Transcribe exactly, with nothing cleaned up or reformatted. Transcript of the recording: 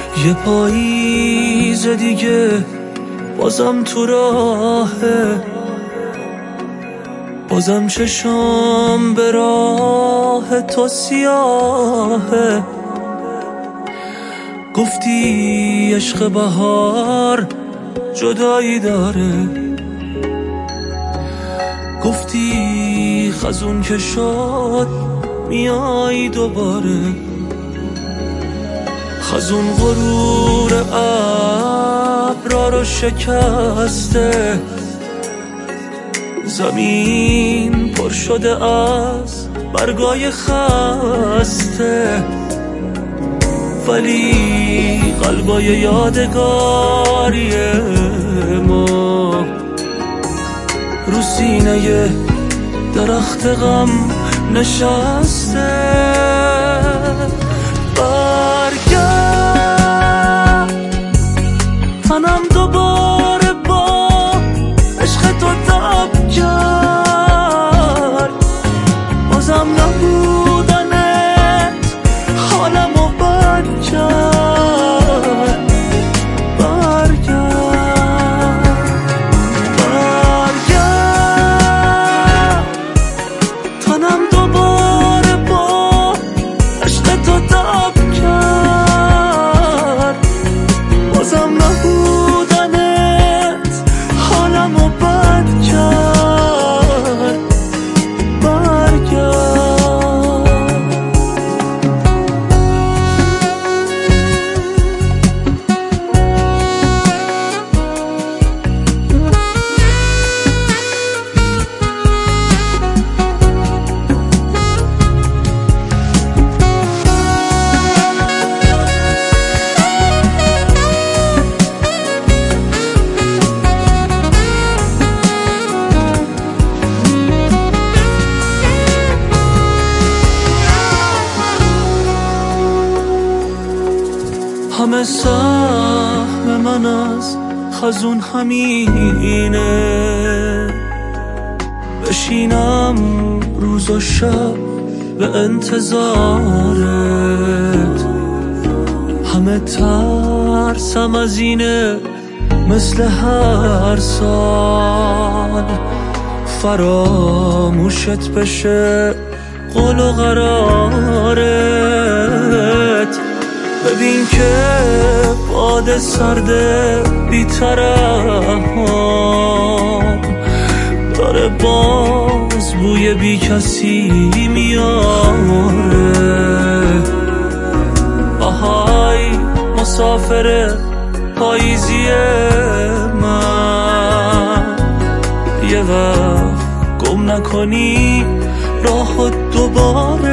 یه پاییز دیگه بازم تو راهه، بازم چشام به راه تو سیاهه. گفتی عشق بهار جدایی داره، گفتی خزون که شد میای دوباره. خزون غرور ابرا رو شکسته، زمین پر شده از برگای خسته، ولی قلبای یادگاری ما رو سینه درخت غم نشسته. برگرد تنم دوباره با عشق تو تب کرد، بازم نبودنت حالمو بد کرد. برگرد برگرد تنم دوباره با عشق تو تب کرد، بازم نبودنت حالمو بد کرد. برگرد همه سهم من از خزون همینه، بشینم روز و شب به انتظارت. همه ترسم از اینه مثل هر سال فراموشت بشه قول و قرارت. ببین که باد سرده بی‌طرفم داره باز بوی بی کسی میاره. آهای مسافر پاییزی من، یه وقت گم نکنی راهت دوباره.